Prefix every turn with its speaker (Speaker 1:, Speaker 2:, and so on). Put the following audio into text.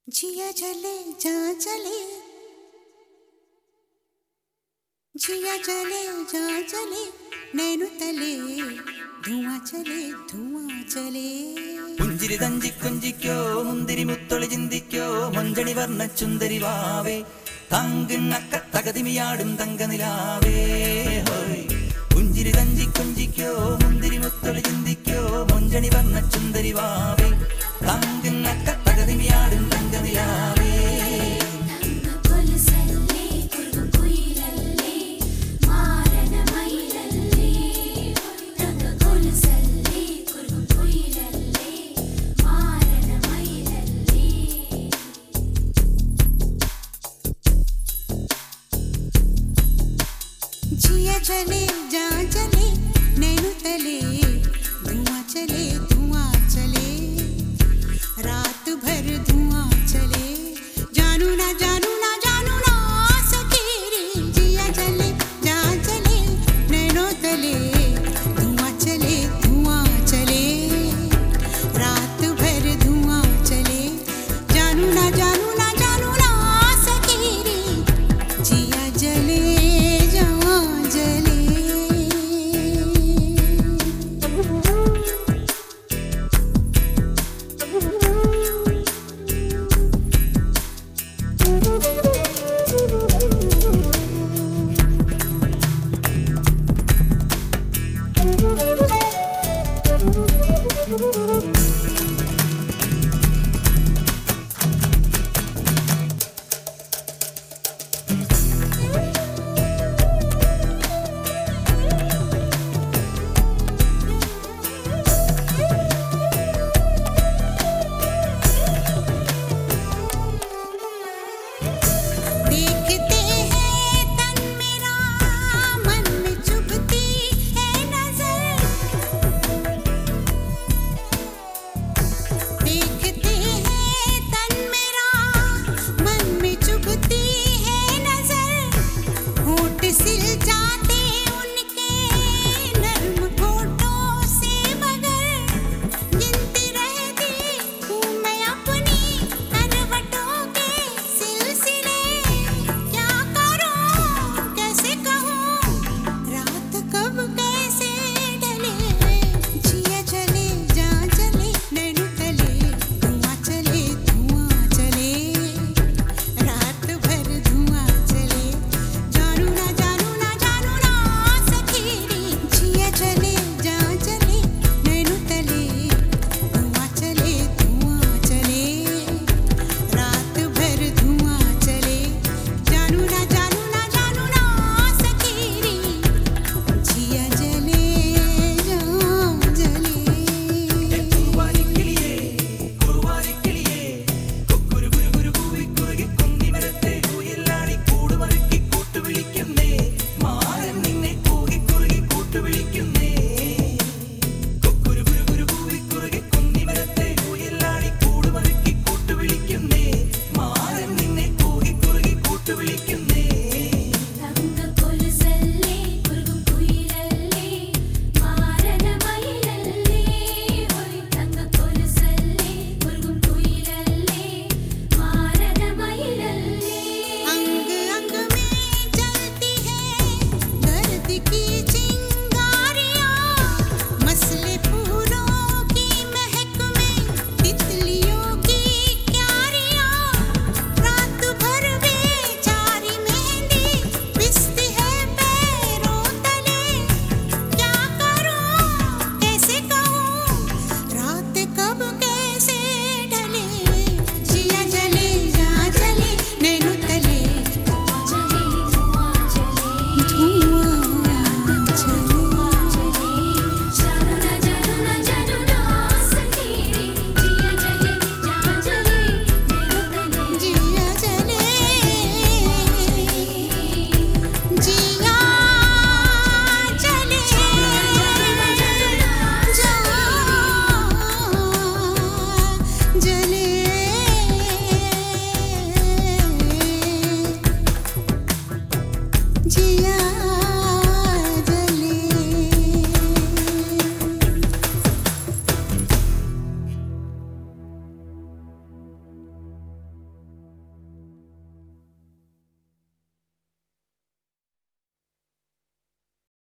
Speaker 1: जिया जले जा जले, जिया जले जा जले, नैनु तले धुआं चले धुआं चले.
Speaker 2: പുഞ്ചിരി തഞ്ചിക്കൊഞ്ചിക്കോ മുന്തിരി മുത്തൊളി ചിന്തിക്കോ മഞ്ചണി വർണ്ണ ചുന്ദരി വാവേ തങ്കിണ്ണക്ക തകതിമിയാടും തങ്കനിലാവേ ഹോയ്. പുഞ്ചിരി തഞ്ചിക്കൊഞ്ചിക്കോ മുന്തിരി മുത്തൊളി ചിന്തിക്കോ മഞ്ചണി വർണ്ണ ചുന്ദരി വാവേ തങ്കിണ്ണക്ക തകതിമിയാടും തങ്കനിലാവേ.
Speaker 1: जिया जले जा जले, नैनु तले धुआं चले धुआं चले, रात भर धुआं चले. जानू ना जानू ना जानू ना सखीरी. जिया जले जा जले, नैनो तले धुआं चले धुआं चले, रात भर धुआं चले. जानू ना जानू ना जानू ना सखीरी. जिया जले सिल जाते उनके नर्म होठों से, मगर गिनती रहती हूँ मैं अपनी करवटों के सिलसिले. क्या करूँ कैसे कहूँ रात कब कैसे ढले. जिया जले जा जले, नैनु तले धुआं चले धुआं चले, रात भर धुआं चले. जानू ना जानू ना जानू ना सखीरी. जिया जले जा जले, नैनु तले धुआं चले धुआं चले, रात भर धुआं चले. जानू ना जानू ना जानू ना सखीरी. जिया जले जा जले.
Speaker 2: കുറുവാരിക്കിളിയേ കുറുവാരിക്കിളിയേ കൊക്കുരു കുരു കൂവി കുറുകി കുന്നി മരത്തെ കുയിലാടി കൂടുമറുക്കി കൂട്ടുവിളിക്കുന്നേ മാരൻ നിന്നെ കൂകി കുറുകി കൂട്ടുവിളിക്കുന്നേ. കൊക്കുരു കുരു കൂവി കുറുകി കുന്നി മരത്തെ കുയിലാടി കൂടുമറുക്കി കൂട്ടുവിളിക്കുന്നേ മാരൻ നിന്നെ കൂകി കുറുകി കൂട്ടുവിളിക്കുന്നേ.
Speaker 1: अंग अंग में जलती है दर्द की चिंगारियां, मसले फूलों की महक में तितलियों की क्यारियां. रात भर बेचारी मेहंदी पिसती है पैरों तले. क्या करूं कैसे कहूं रात कब